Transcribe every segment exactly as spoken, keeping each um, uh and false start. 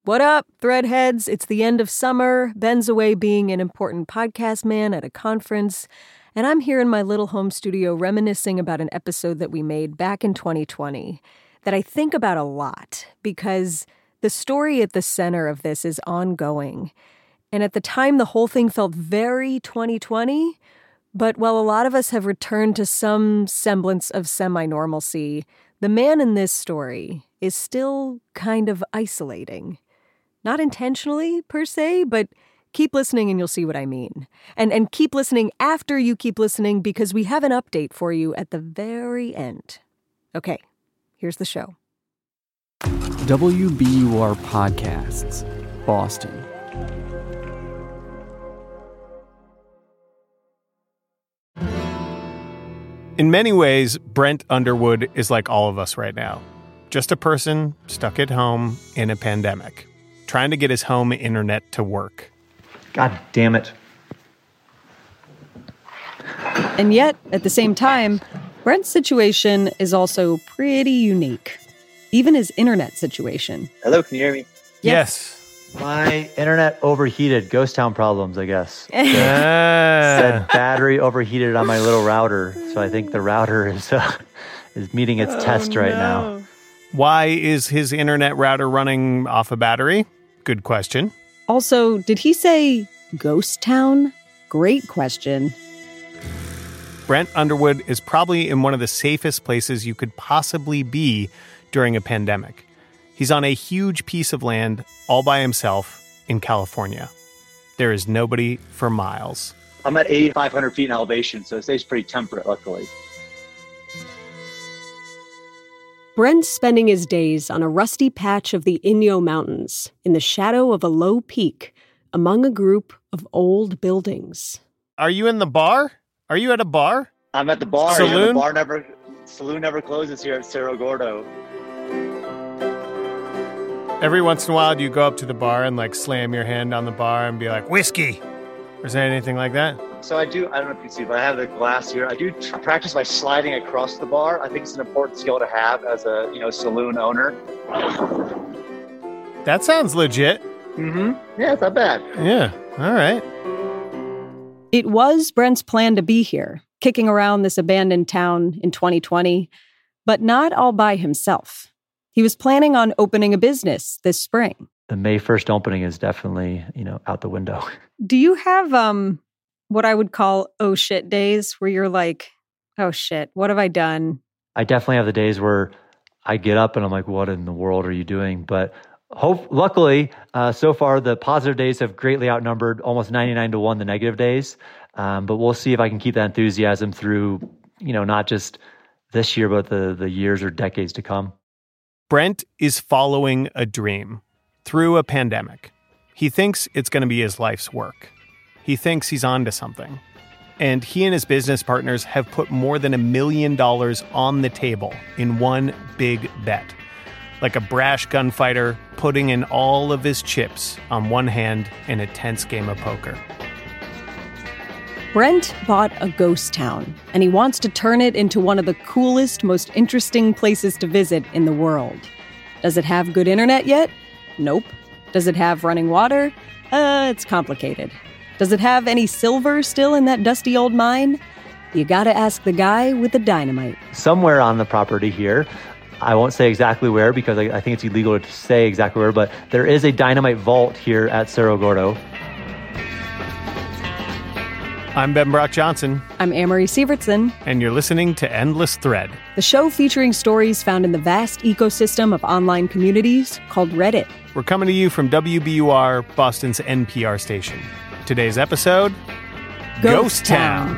What up, Threadheads? It's the end of summer. Ben's away being an important podcast man at a conference, and I'm here in my little home studio reminiscing about an episode that we made back in twenty twenty that I think about a lot because the story at the center of this is ongoing. And at the time, the whole thing felt very twenty twenty, but while a lot of us have returned to some semblance of semi-normalcy, the man in this story is still kind of isolating. Not intentionally, per se, but keep listening and you'll see what I mean. And and keep listening after you keep listening because we have an update for you at the very end. Okay, here's the show. W B U R Podcasts, Boston. In many ways, Brent Underwood is like all of us right now. Just a person stuck at home in a pandemic, trying to get his home internet to work. God damn it. And yet, at the same time, Brent's situation is also pretty unique. Even his internet situation. Hello, can you hear me? Yes. My internet overheated. Ghost town problems, I guess. Ah. Said battery overheated on my little router. So I think the router is uh, is meeting its Oh, test right no. now. Why is his internet router running off a battery? Good question. Also, did he say ghost town? Great question. Brent Underwood is probably in one of the safest places you could possibly be during a pandemic. He's on a huge piece of land all by himself in California. There is nobody for miles. I'm at eighty-five hundred feet in elevation, so it stays pretty temperate, luckily. Brent's spending his days on a rusty patch of the Inyo Mountains, in the shadow of a low peak, among a group of old buildings. Are you in the bar? Are you at a bar? I'm at the bar. Saloon? You know, the bar never, saloon never closes here at Cerro Gordo. Every once in a while, do you go up to the bar and like slam your hand on the bar and be like, whiskey? Or is there anything like that? So I do, I don't know if you can see, but I have the glass here. I do tr- practice by sliding across the bar. I think it's an important skill to have as a, you know, saloon owner. That sounds legit. Mm-hmm. Yeah, it's not bad. Yeah, all right. It was Brent's plan to be here, kicking around this abandoned town in twenty twenty, but not all by himself. He was planning on opening a business this spring. The May first opening is definitely, you know, out the window. Do you have um what I would call oh shit days where you're like, oh shit, what have I done? I definitely have the days where I get up and I'm like, what in the world are you doing? But hope, luckily, uh, so far, the positive days have greatly outnumbered almost ninety-nine to one the negative days. Um, but we'll see if I can keep that enthusiasm through, you know, not just this year, but the, the years or decades to come. Brent is following a dream through a pandemic. He thinks it's going to be his life's work. He thinks he's onto something. And he and his business partners have put more than a million dollars on the table in one big bet. Like a brash gunfighter putting in all of his chips on one hand in a tense game of poker. Brent bought a ghost town, and he wants to turn it into one of the coolest, most interesting places to visit in the world. Does it have good internet yet? Nope. Does it have running water? Uh, it's complicated. Does it have any silver still in that dusty old mine? You gotta ask the guy with the dynamite. Somewhere on the property here, I won't say exactly where because I, I think it's illegal to say exactly where, but there is a dynamite vault here at Cerro Gordo. I'm Ben Brock Johnson. I'm Amory Sievertson. And you're listening to Endless Thread, the show featuring stories found in the vast ecosystem of online communities called Reddit. We're coming to you from W B U R, Boston's N P R station. Today's episode, Ghost, Ghost Town.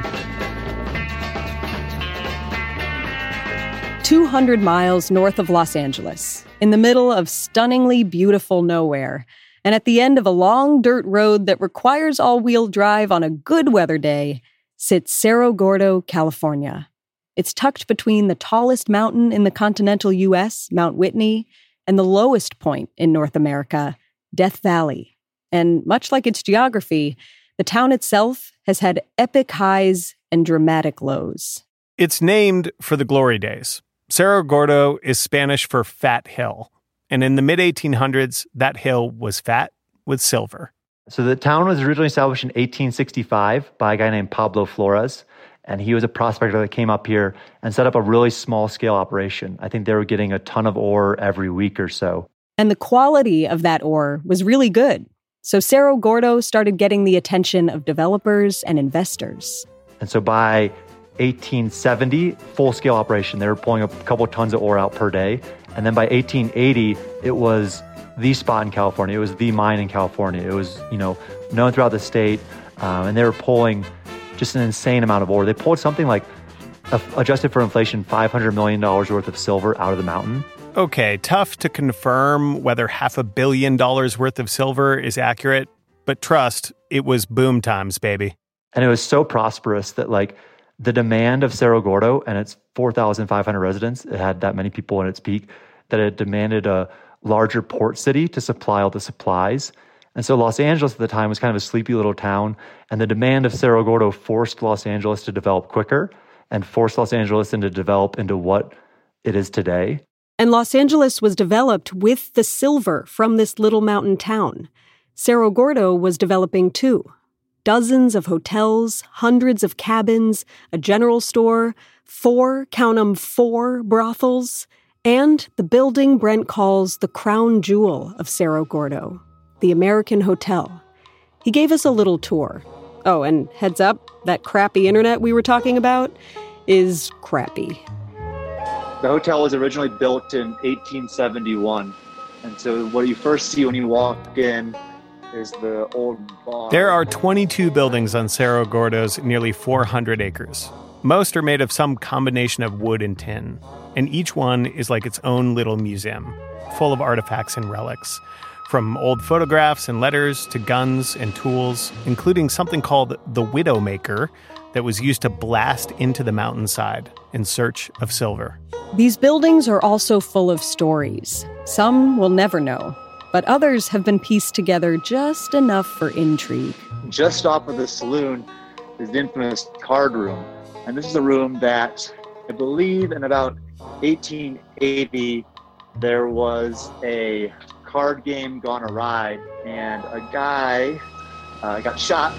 two hundred miles north of Los Angeles, in the middle of stunningly beautiful nowhere, and at the end of a long dirt road that requires all-wheel drive on a good weather day, sits Cerro Gordo, California. It's tucked between the tallest mountain in the continental U S, Mount Whitney, and the lowest point in North America, Death Valley. And much like its geography, the town itself has had epic highs and dramatic lows. It's named for the glory days. Cerro Gordo is Spanish for Fat Hill. And in the mid eighteen hundreds, that hill was fat with silver. So the town was originally established in eighteen sixty-five by a guy named Pablo Flores. And he was a prospector that came up here and set up a really small-scale operation. I think they were getting a ton of ore every week or so. And the quality of that ore was really good. So Cerro Gordo started getting the attention of developers and investors. And so by eighteen seventy, full-scale operation, they were pulling a couple tons of ore out per day. And then by eighteen eighty, it was the spot in California. It was the mine in California. It was, you know, known throughout the state. Um, and they were pulling just an insane amount of ore. They pulled something like, uh, adjusted for inflation, five hundred million dollars worth of silver out of the mountain. Okay, tough to confirm whether half a billion dollars worth of silver is accurate, but trust, it was boom times, baby. And it was so prosperous that, like, the demand of Cerro Gordo and its four thousand five hundred residents, it had that many people in its peak, that it demanded a larger port city to supply all the supplies. And so Los Angeles at the time was kind of a sleepy little town, and the demand of Cerro Gordo forced Los Angeles to develop quicker and forced Los Angeles into develop into what it is today. And Los Angeles was developed with the silver from this little mountain town. Cerro Gordo was developing too. Dozens of hotels, hundreds of cabins, a general store, four, count 'em, four brothels, and the building Brent calls the crown jewel of Cerro Gordo, the American Hotel. He gave us a little tour. Oh, and heads up, that crappy internet we were talking about is crappy. The hotel was originally built in eighteen seventy-one. And so what you first see when you walk in is the old bar. There are twenty-two buildings on Cerro Gordo's nearly four hundred acres. Most are made of some combination of wood and tin, and each one is like its own little museum, full of artifacts and relics, from old photographs and letters to guns and tools, including something called the Widowmaker that was used to blast into the mountainside in search of silver. These buildings are also full of stories. Some we'll never know, but others have been pieced together just enough for intrigue. Just off of the saloon is the infamous card room. And this is a room that I believe in about eighteen eighty, there was a card game gone awry and a guy uh, got shot.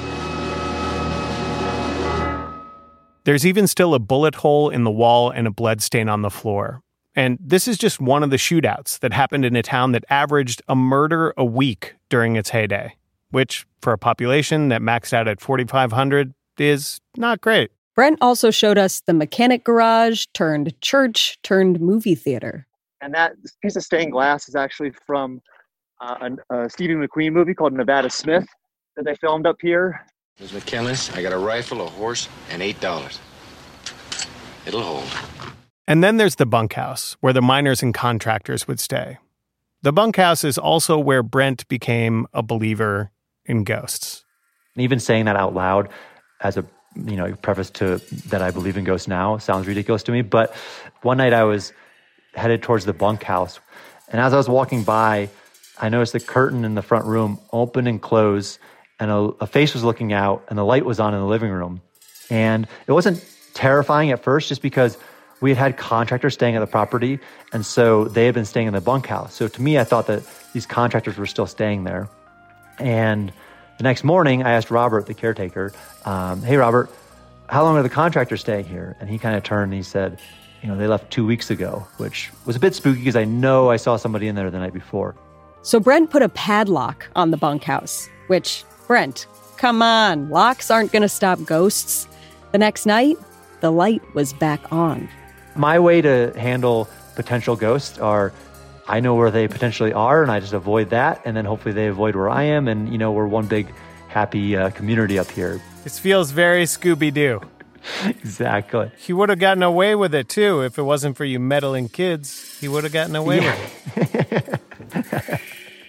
There's even still a bullet hole in the wall and a blood stain on the floor. And this is just one of the shootouts that happened in a town that averaged a murder a week during its heyday, which, for a population that maxed out at forty-five hundred, is not great. Brent also showed us the mechanic garage turned church turned movie theater. And that piece of stained glass is actually from uh, a, a Stevie McQueen movie called Nevada Smith that they filmed up here. Miz McKinless, I got a rifle, a horse, and eight dollars. It'll hold. And then there's the bunkhouse, where the miners and contractors would stay. The bunkhouse is also where Brent became a believer in ghosts. And even saying that out loud as a you know preface to that I believe in ghosts now sounds ridiculous to me. But one night I was headed towards the bunkhouse, and as I was walking by, I noticed the curtain in the front room open and close, and a, a face was looking out, and the light was on in the living room. And it wasn't terrifying at first, just because we had had contractors staying at the property, and so they had been staying in the bunkhouse. So to me, I thought that these contractors were still staying there. And the next morning, I asked Robert, the caretaker, um, hey, Robert, how long are the contractors staying here? And he kind of turned and he said, you know, they left two weeks ago, which was a bit spooky because I know I saw somebody in there the night before. So Brent put a padlock on the bunkhouse, which, Brent, come on, locks aren't going to stop ghosts. The next night, the light was back on. My way to handle potential ghosts are, I know where they potentially are, and I just avoid that, and then hopefully they avoid where I am, and, you know, we're one big happy uh, community up here. This feels very Scooby-Doo. Exactly. He would have gotten away with it, too, if it wasn't for you meddling kids. He would have gotten away yeah. with it.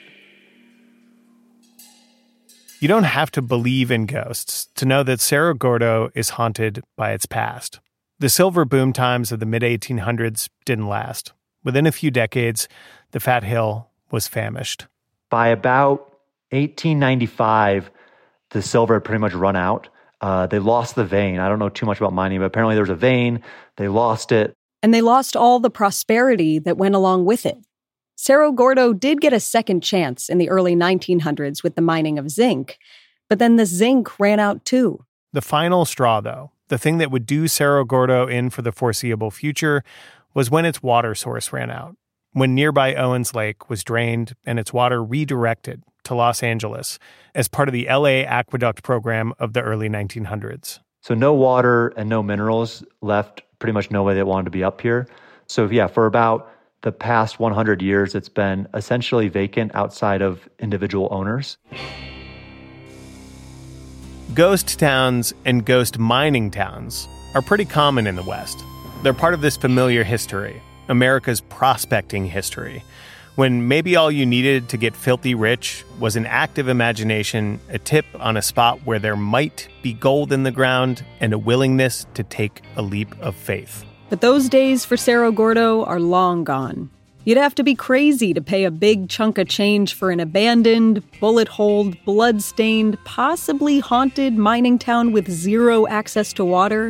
You don't have to believe in ghosts to know that Cerro Gordo is haunted by its past. The silver boom times of the mid eighteen hundreds didn't last. Within a few decades, the Fat Hill was famished. By about eighteen ninety-five, the silver had pretty much run out. Uh, they lost the vein. I don't know too much about mining, but apparently there was a vein. They lost it. And they lost all the prosperity that went along with it. Cerro Gordo did get a second chance in the early nineteen hundreds with the mining of zinc, but then the zinc ran out too. The final straw, though, the thing that would do Cerro Gordo in for the foreseeable future, was when its water source ran out, when nearby Owens Lake was drained and its water redirected to Los Angeles as part of the L A Aqueduct program of the early nineteen hundreds. So no water and no minerals left pretty much nobody that wanted to be up here. So yeah, for about the past one hundred years, it's been essentially vacant outside of individual owners. Ghost towns and ghost mining towns are pretty common in the West. They're part of this familiar history, America's prospecting history, when maybe all you needed to get filthy rich was an active imagination, a tip on a spot where there might be gold in the ground, and a willingness to take a leap of faith. But those days for Cerro Gordo are long gone. You'd have to be crazy to pay a big chunk of change for an abandoned, bullet-holed, blood-stained, possibly haunted mining town with zero access to water.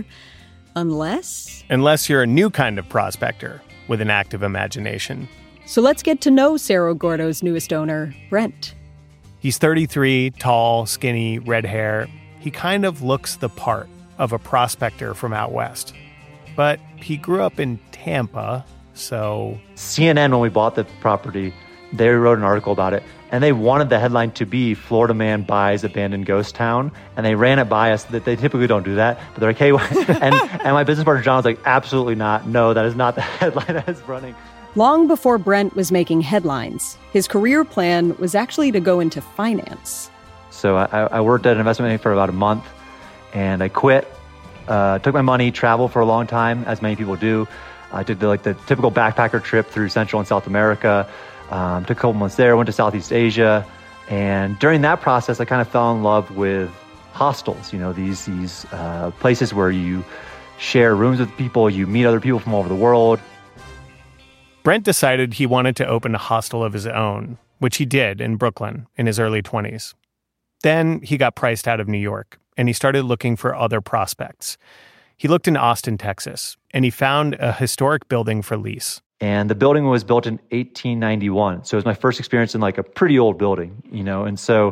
Unless? Unless you're a new kind of prospector with an active imagination. So let's get to know Cerro Gordo's newest owner, Brent. He's thirty-three, tall, skinny, red hair. He kind of looks the part of a prospector from out west. But he grew up in Tampa, so... C N N, when we bought the property, they wrote an article about it, and they wanted the headline to be Florida Man Buys Abandoned Ghost Town, and they ran it by us. That they typically don't do that, but they're like, hey, and, and my business partner John was like, absolutely not. No, that is not the headline that is running. Long before Brent was making headlines, his career plan was actually to go into finance. So I, I worked at an investment bank for about a month, and I quit, uh, took my money, traveled for a long time, as many people do. I did the, like the typical backpacker trip through Central and South America, um, took a couple months there, went to Southeast Asia, and during that process, I kind of fell in love with hostels, you know, these, these uh, places where you share rooms with people, you meet other people from all over the world. Brent decided he wanted to open a hostel of his own, which he did in Brooklyn in his early twenties. Then he got priced out of New York, and he started looking for other prospects. He looked in Austin, Texas, and he found a historic building for lease. And the building was built in eighteen ninety-one. So it was my first experience in like a pretty old building, you know, and so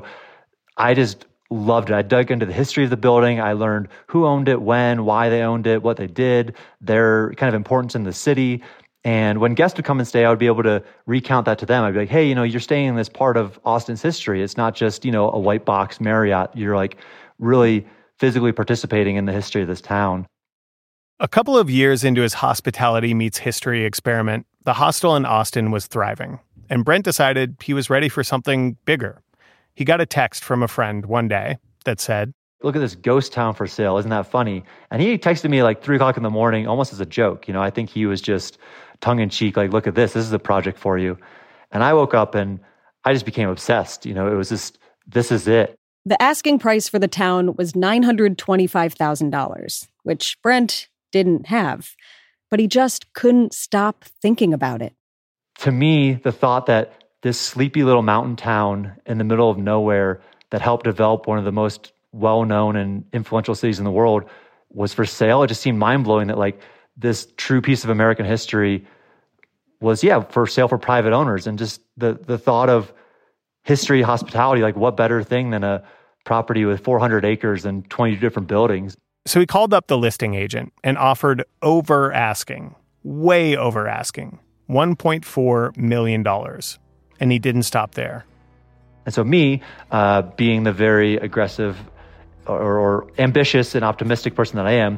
I just loved it. I dug into the history of the building. I learned who owned it, when, why they owned it, what they did, their kind of importance in the city. And when guests would come and stay, I would be able to recount that to them. I'd be like, hey, you know, you're staying in this part of Austin's history. It's not just, you know, a white box Marriott. You're like really physically participating in the history of this town. A couple of years into his hospitality meets history experiment, the hostel in Austin was thriving, and Brent decided he was ready for something bigger. He got a text from a friend one day that said, look at this ghost town for sale. Isn't that funny? And he texted me like three o'clock in the morning, almost as a joke. You know, I think he was just tongue in cheek, like, look at this. This is a project for you. And I woke up and I just became obsessed. You know, it was just, this is it. The asking price for the town was nine hundred twenty-five thousand dollars, which Brent didn't have, but he just couldn't stop thinking about it. To me, the thought that this sleepy little mountain town in the middle of nowhere that helped develop one of the most well-known and influential cities in the world was for sale, it just seemed mind-blowing that like this true piece of American history was, yeah, for sale for private owners. And just the the thought of history, hospitality, like what better thing than a property with four hundred acres and twenty different buildings. So he called up the listing agent and offered over asking, way over asking, one point four million dollars. And he didn't stop there. And so me, uh, being the very aggressive or, or ambitious and optimistic person that I am,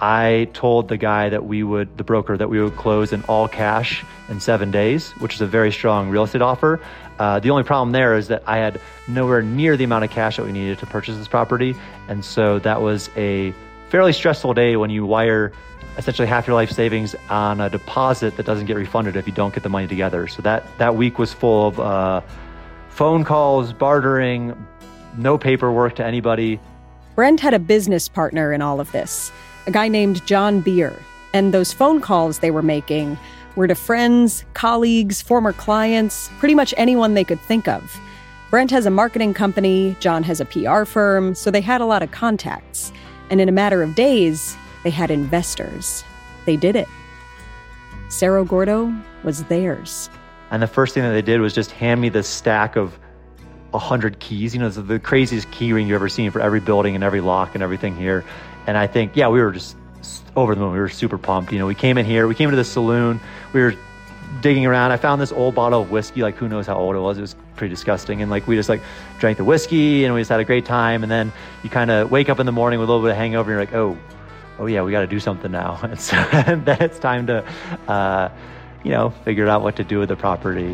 I told the guy that we would, the broker, that we would close in all cash in seven days, which is a very strong real estate offer. Uh, the only problem there is that I had nowhere near the amount of cash that we needed to purchase this property. And so that was a fairly stressful day when you wire essentially half your life savings on a deposit that doesn't get refunded if you don't get the money together. So that, that week was full of uh, phone calls, bartering, no paperwork to anybody. Brent had a business partner in all of this, a guy named John Beer, and those phone calls they were making were to friends, colleagues, former clients, pretty much anyone they could think of. Brent has a marketing company, John has a P R firm, so they had a lot of contacts. And in a matter of days, they had investors. They did it. Cerro Gordo was theirs. And the first thing that they did was just hand me this stack of one hundred keys. You know, the, the craziest key ring you've ever seen for every building and every lock and everything here. And I think, yeah, we were just over the moon. We were super pumped. You know, we came in here, we came into the saloon, we were digging around. I found this old bottle of whiskey, like who knows how old it was. It was pretty disgusting. And like we just like drank the whiskey and we just had a great time. And then you kind of wake up in the morning with a little bit of hangover and you're like, oh, oh yeah, we got to do something now. And so and then it's time to, uh, you know, figure out what to do with the property.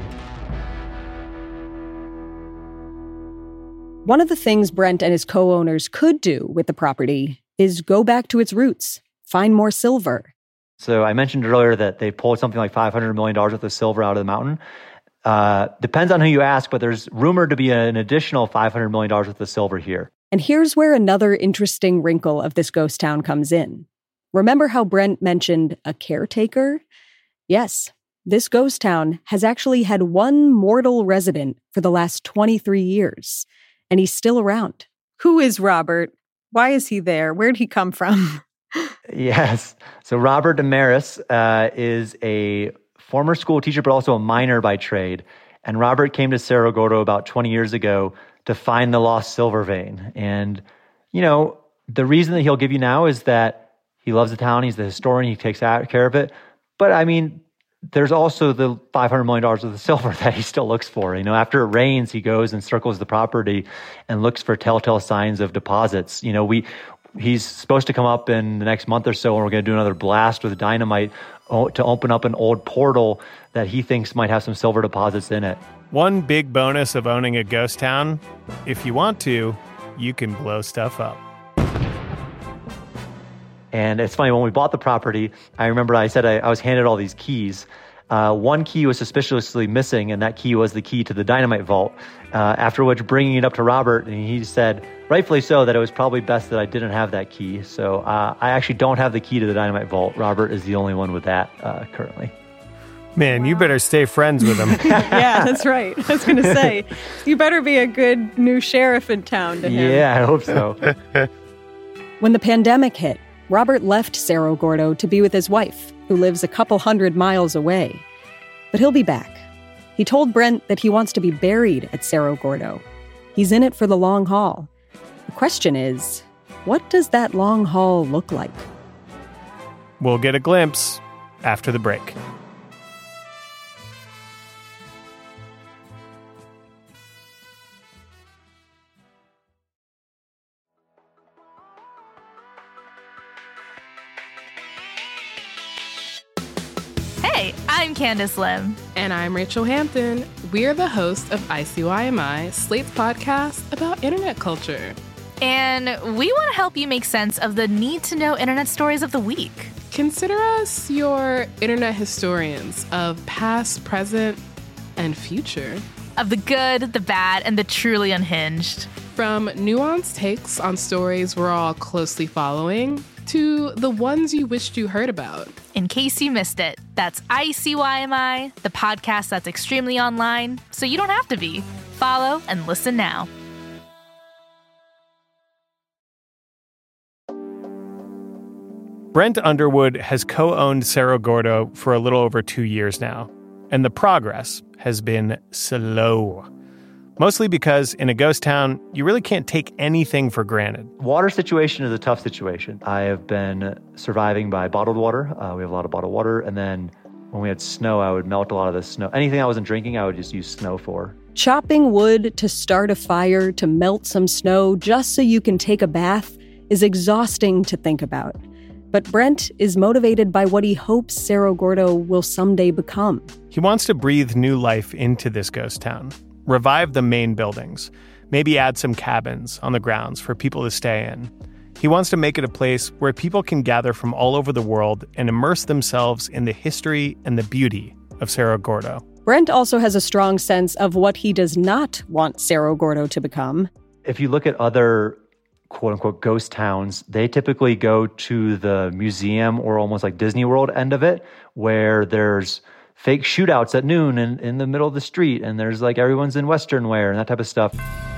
One of the things Brent and his co-owners could do with the property is go back to its roots, find more silver. So I mentioned earlier that they pulled something like five hundred million dollars worth of silver out of the mountain. Uh, depends on who you ask, but there's rumored to be an additional five hundred million dollars worth of silver here. And here's where another interesting wrinkle of this ghost town comes in. Remember how Brent mentioned a caretaker? Yes, this ghost town has actually had one mortal resident for the last twenty-three years, and he's still around. Who is Robert? Why is he there? Where'd he come from? Yes. So Robert Damaris uh, is a former school teacher, but also a miner by trade. And Robert came to Cerro Gordo about twenty years ago to find the lost silver vein. And, you know, the reason that he'll give you now is that he loves the town. He's the historian. He takes care of it. But, I mean, there's also the five hundred million dollars of the silver that he still looks for. You know, after it rains, he goes and circles the property and looks for telltale signs of deposits. You know, we... He's supposed to come up in the next month or so, and we're going to do another blast with dynamite to open up an old portal that he thinks might have some silver deposits in it. One big bonus of owning a ghost town, if you want to, you can blow stuff up. And it's funny, when we bought the property, I remember I said I, I was handed all these keys. Uh, one key was suspiciously missing, and that key was the key to the dynamite vault. Uh, after which, bringing it up to Robert, and he said, rightfully so, that it was probably best that I didn't have that key. So uh, I actually don't have the key to the dynamite vault. Robert is the only one with that uh, currently. Man, wow. You better stay friends with him. Yeah, that's right. I was going to say, you better be a good new sheriff in town to him. Yeah, I hope so. When the pandemic hit, Robert left Cerro Gordo to be with his wife, who lives a couple hundred miles away. But he'll be back. He told Brent that he wants to be buried at Cerro Gordo. He's in it for the long haul. The question is, what does that long haul look like? We'll get a glimpse after the break. Hey, I'm Candace Lim. And I'm Rachel Hampton. We're the hosts of I C Y M I, Slate's podcast about internet culture. And we want to help you make sense of the need-to-know internet stories of the week. Consider us your internet historians of past, present, and future. Of the good, the bad, and the truly unhinged. From nuanced takes on stories we're all closely following to the ones you wished you heard about. In case you missed it, that's I C Y M I, the podcast that's extremely online, so you don't have to be. Follow and listen now. Brent Underwood has co-owned Cerro Gordo for a little over two years now, and the progress has been slow. Mostly because in a ghost town, you really can't take anything for granted. Water situation is a tough situation. I have been surviving by bottled water. Uh, we have a lot of bottled water. And then when we had snow, I would melt a lot of the snow. Anything I wasn't drinking, I would just use snow for. Chopping wood to start a fire, to melt some snow just so you can take a bath is exhausting to think about. But Brent is motivated by what he hopes Cerro Gordo will someday become. He wants to breathe new life into this ghost town, revive the main buildings, maybe add some cabins on the grounds for people to stay in. He wants to make it a place where people can gather from all over the world and immerse themselves in the history and the beauty of Cerro Gordo. Brent also has a strong sense of what he does not want Cerro Gordo to become. If you look at other quote-unquote ghost towns, they typically go to the museum or almost like Disney World end of it, where there's fake shootouts at noon in, in the middle of the street, and there's like everyone's in Western wear and that type of stuff.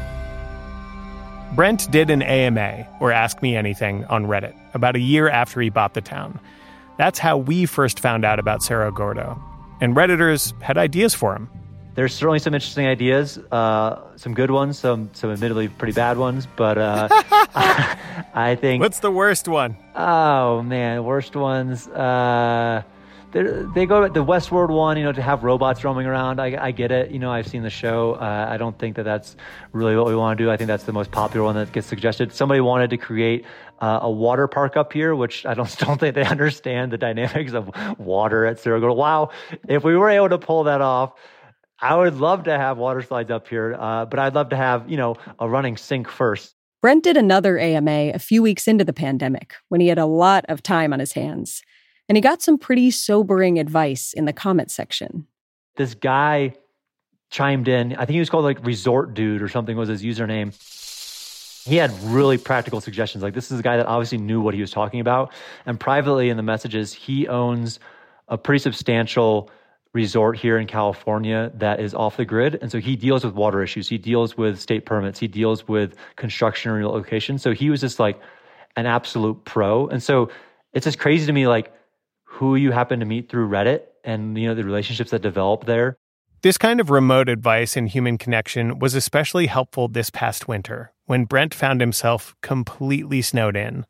Brent did an A M A, or Ask Me Anything, on Reddit about a year after he bought the town. That's how we first found out about Cerro Gordo. And Redditors had ideas for him. There's certainly some interesting ideas, uh, some good ones, some some admittedly pretty bad ones, but uh, I think... What's the worst one? Oh, man, worst ones. Uh, they go the Westworld one, you know, to have robots roaming around. I, I get it. You know, I've seen the show. Uh, I don't think that that's really what we want to do. I think that's the most popular one that gets suggested. Somebody wanted to create uh, a water park up here, which I don't, don't think they understand the dynamics of water at Cerro Gordo. Wow, if we were able to pull that off, I would love to have water slides up here, uh, but I'd love to have, you know, a running sink first. Brent did another A M A a few weeks into the pandemic when he had a lot of time on his hands. And he got some pretty sobering advice in the comment section. This guy chimed in. I think he was called like Resort Dude or something was his username. He had really practical suggestions. Like, this is a guy that obviously knew what he was talking about. And privately in the messages, he owns a pretty substantial resort here in California that is off the grid. And so he deals with water issues. He deals with state permits. He deals with construction and relocation. So he was just like an absolute pro. And so it's just crazy to me, like, who you happen to meet through Reddit and, you know, the relationships that develop there. This kind of remote advice and human connection was especially helpful this past winter when Brent found himself completely snowed in.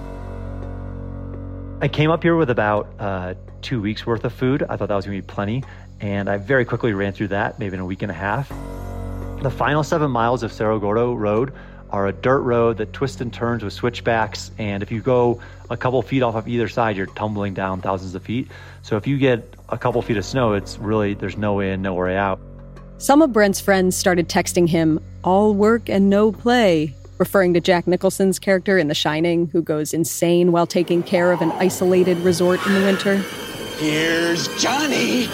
I came up here with about uh, two weeks worth of food. I thought that was going to be plenty. And I very quickly ran through that, maybe in a week and a half. The final seven miles of Cerro Gordo Road are a dirt road that twists and turns with switchbacks. And if you go a couple feet off of either side, you're tumbling down thousands of feet. So if you get a couple feet of snow, it's really, there's no way in, no way out. Some of Brent's friends started texting him, all work and no play, referring to Jack Nicholson's character in The Shining, who goes insane while taking care of an isolated resort in the winter. Here's Johnny!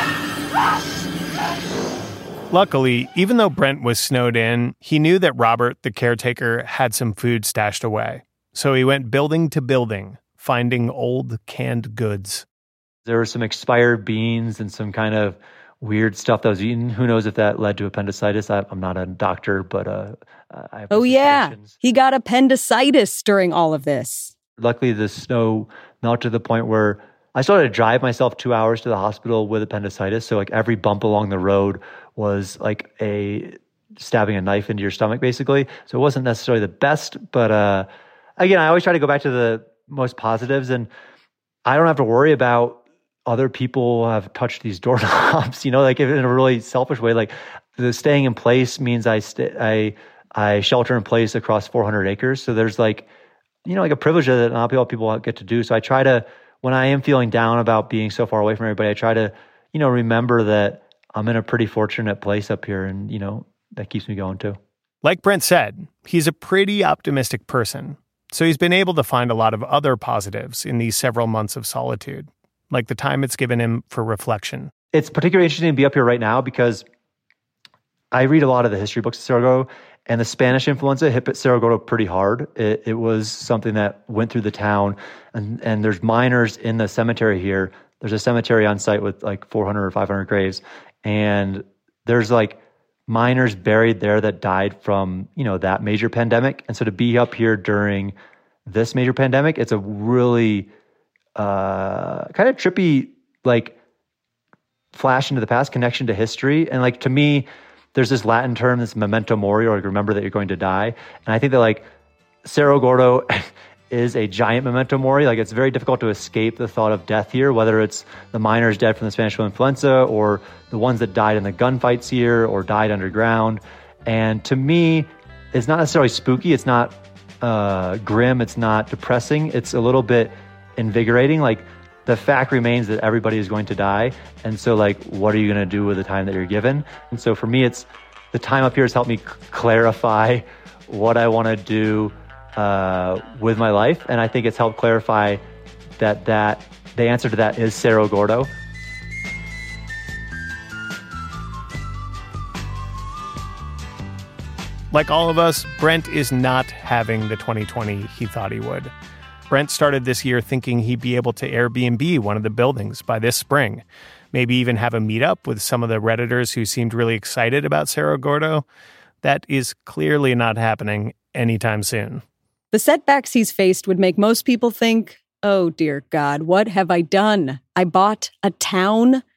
Luckily, even though Brent was snowed in, he knew that Robert, the caretaker, had some food stashed away. So he went building to building, finding old canned goods. There were some expired beans and some kind of weird stuff that was eaten. Who knows if that led to appendicitis? I, I'm not a doctor, but uh, I have Oh, yeah. He got appendicitis during all of this. Luckily, the snow melted to the point where I still had to drive myself two hours to the hospital with appendicitis. So like every bump along the road was like a stabbing a knife into your stomach, basically. So it wasn't necessarily the best, but uh, again, I always try to go back to the most positives, and I don't have to worry about other people have touched these doorknobs, you know, like in a really selfish way. Like the staying in place means I st- I I shelter in place across four hundred acres. So there's like, you know, like a privilege that not a lot of people get to do. So I try to, when I am feeling down about being so far away from everybody, I try to, you know, remember that I'm in a pretty fortunate place up here, and, you know, that keeps me going too. Like Brent said, he's a pretty optimistic person. So he's been able to find a lot of other positives in these several months of solitude, like the time it's given him for reflection. It's particularly interesting to be up here right now because I read a lot of the history books of Cerro Gordo, and the Spanish influenza hit Cerro Gordo pretty hard. It, it was something that went through the town, and, and there's miners in the cemetery here. There's a cemetery on site with like four hundred or five hundred graves, and there's like miners buried there that died from, you know, that major pandemic. And so to be up here during this major pandemic, it's a really uh, kind of trippy, like, flash into the past, connection to history. And like, to me, there's this Latin term, this memento mori, or like, remember that you're going to die. And I think that like Cerro Gordo is a giant memento mori. Like, it's very difficult to escape the thought of death here, whether it's the miners dead from the Spanish flu influenza or the ones that died in the gunfights here or died underground. And to me, it's not necessarily spooky. It's not uh, grim. It's not depressing. It's a little bit invigorating. Like, the fact remains that everybody is going to die. And so, like, what are you going to do with the time that you're given? And so for me, it's the time up here has helped me c- clarify what I want to do uh, with my life. And I think it's helped clarify that that the answer to that is Cerro Gordo. Like all of us, Brent is not having the twenty twenty he thought he would. Brent started this year thinking he'd be able to Airbnb one of the buildings by this spring, maybe even have a meetup with some of the Redditors who seemed really excited about Cerro Gordo. That is clearly not happening anytime soon. The setbacks he's faced would make most people think, oh, dear God, what have I done? I bought a town.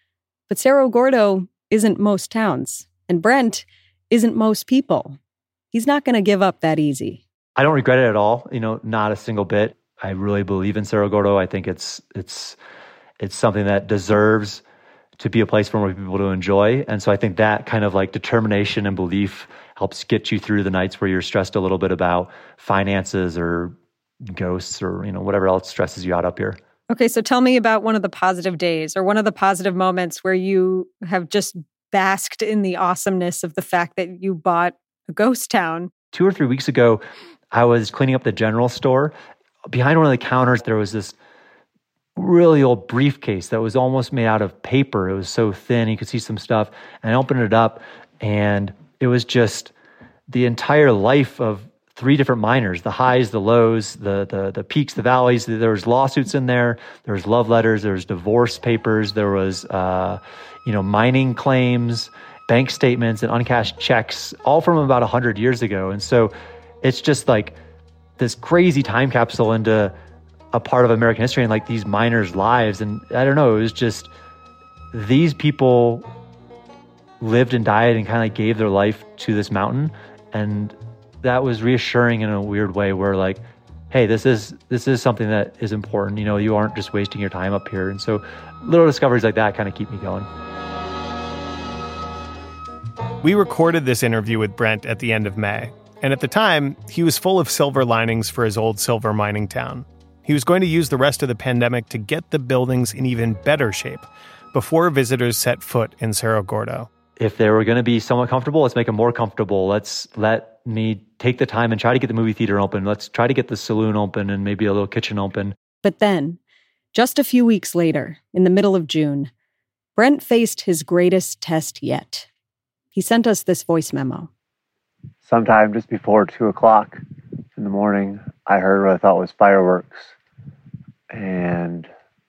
But Cerro Gordo isn't most towns, and Brent isn't most people. He's not going to give up that easy. I don't regret it at all, you know, not a single bit. I really believe in Cerro Gordo. I think it's it's it's something that deserves to be a place for more people to enjoy. And so I think that kind of like determination and belief helps get you through the nights where you're stressed a little bit about finances or ghosts or, you know, whatever else stresses you out up here. Okay, so tell me about one of the positive days or one of the positive moments where you have just basked in the awesomeness of the fact that you bought a ghost town. Two or three weeks ago, I was cleaning up the general store. Behind one of the counters, there was this really old briefcase that was almost made out of paper. It was so thin, you could see some stuff. And I opened it up, and it was just the entire life of three different miners, the highs, the lows, the the the peaks, the valleys. There was lawsuits in there. There was love letters. There was divorce papers. There was, uh, you know, mining claims, bank statements, and uncashed checks, all from about one hundred years ago. And so it's just like this crazy time capsule into a part of American history and like these miners' lives. And I don't know, it was just these people lived and died and kind of like gave their life to this mountain. And that was reassuring in a weird way where like, hey, this is this is something that is important. You know, you aren't just wasting your time up here. And so little discoveries like that kind of keep me going. We recorded this interview with Brent at the end of May. And at the time, he was full of silver linings for his old silver mining town. He was going to use the rest of the pandemic to get the buildings in even better shape before visitors set foot in Cerro Gordo. If they were going to be somewhat comfortable, let's make them more comfortable. Let's let me take the time and try to get the movie theater open. Let's try to get the saloon open and maybe a little kitchen open. But then, just a few weeks later, in the middle of June, Brent faced his greatest test yet. He sent us this voice memo. Sometime just before two o'clock in the morning, I heard what I thought was fireworks. And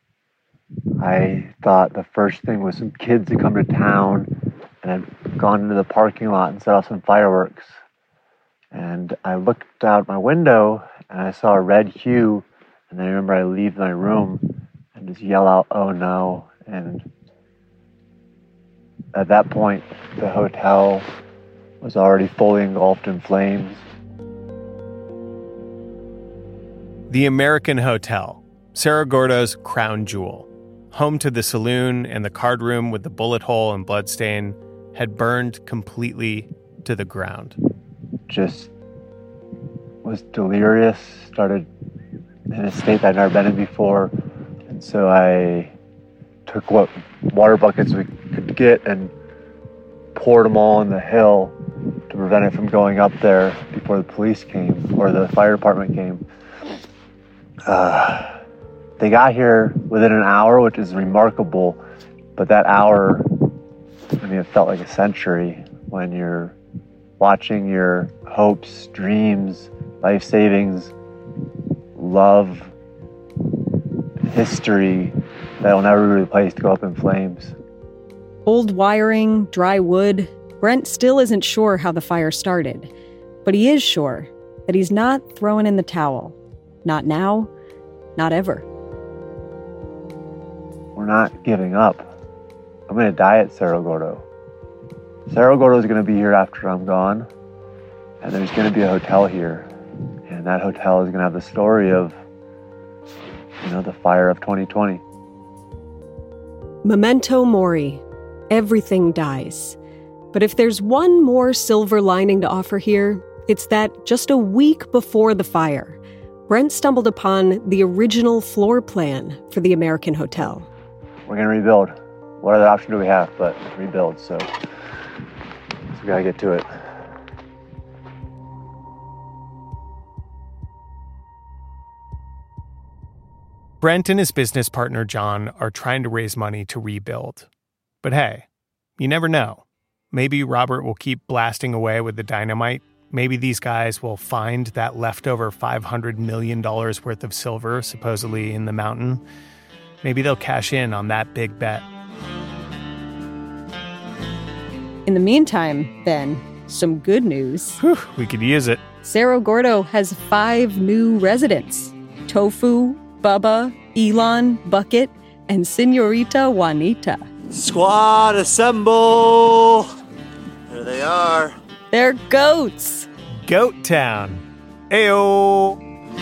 I thought the first thing was some kids had come to town and had gone into the parking lot and set off some fireworks. And I looked out my window and I saw a red hue. And I remember I leave my room and just yell out, "Oh no." And at that point, the hotel was already fully engulfed in flames. The American Hotel, Cerro Gordo's crown jewel, home to the saloon and the card room with the bullet hole and bloodstain, had burned completely to the ground. Just was delirious, started in a state that I'd never been in before. And so I took what water buckets we could get and poured them all on the hill to prevent it from going up there before the police came or the fire department came. Uh, they got here within an hour, which is remarkable, but that hour, I mean, it felt like a century when you're watching your hopes, dreams, life savings, love, history that will never be replaced go up in flames. Old wiring, dry wood. Brent still isn't sure how the fire started, but he is sure that he's not throwing in the towel. Not now, not ever. We're not giving up. I'm going to die at Cerro Gordo. Cerro Gordo is going to be here after I'm gone, and there's going to be a hotel here, and that hotel is going to have the story of, you know, the fire of twenty twenty. Memento mori. Everything dies. But if there's one more silver lining to offer here, it's that just a week before the fire, Brent stumbled upon the original floor plan for the American Hotel. We're going to rebuild. What other option do we have but rebuild? So, so we got to get to it. Brent and his business partner, John, are trying to raise money to rebuild. But hey, you never know. Maybe Robert will keep blasting away with the dynamite. Maybe these guys will find that leftover five hundred million dollars worth of silver supposedly in the mountain. Maybe they'll cash in on that big bet. In the meantime, Ben, some good news. Whew, we could use it. Cerro Gordo has five new residents. Tofu, Bubba, Elon, Bucket, and Senorita Juanita. Squad assemble! There they are. They're goats. Goat Town. Ayo.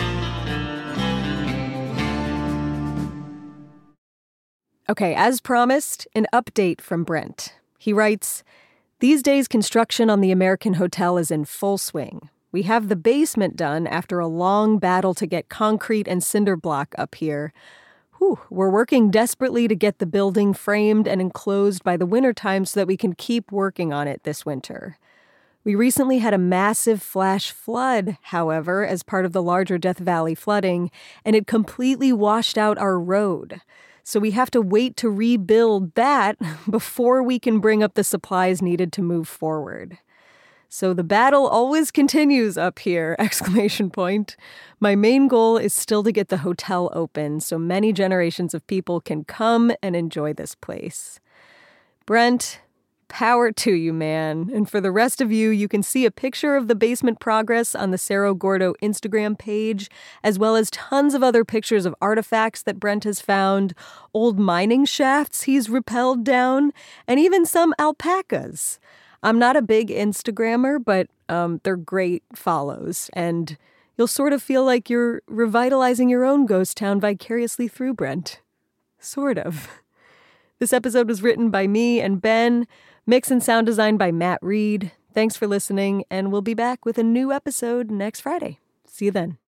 Okay, as promised, an update from Brent. He writes, "These days, construction on the American Hotel is in full swing. We have the basement done after a long battle to get concrete and cinder block up here. Whew, we're working desperately to get the building framed and enclosed by the wintertime so that we can keep working on it this winter. We recently had a massive flash flood, however, as part of the larger Death Valley flooding, and it completely washed out our road. So we have to wait to rebuild that before we can bring up the supplies needed to move forward. So the battle always continues up here, exclamation point. My main goal is still to get the hotel open so many generations of people can come and enjoy this place." Brent, power to you, man. And for the rest of you, you can see a picture of the basement progress on the Cerro Gordo Instagram page, as well as tons of other pictures of artifacts that Brent has found, old mining shafts he's rappelled down, and even some alpacas. I'm not a big Instagrammer, but um, they're great follows, and you'll sort of feel like you're revitalizing your own ghost town vicariously through Brent. Sort of. This episode was written by me and Ben, mix and sound design by Matt Reed. Thanks for listening, and we'll be back with a new episode next Friday. See you then.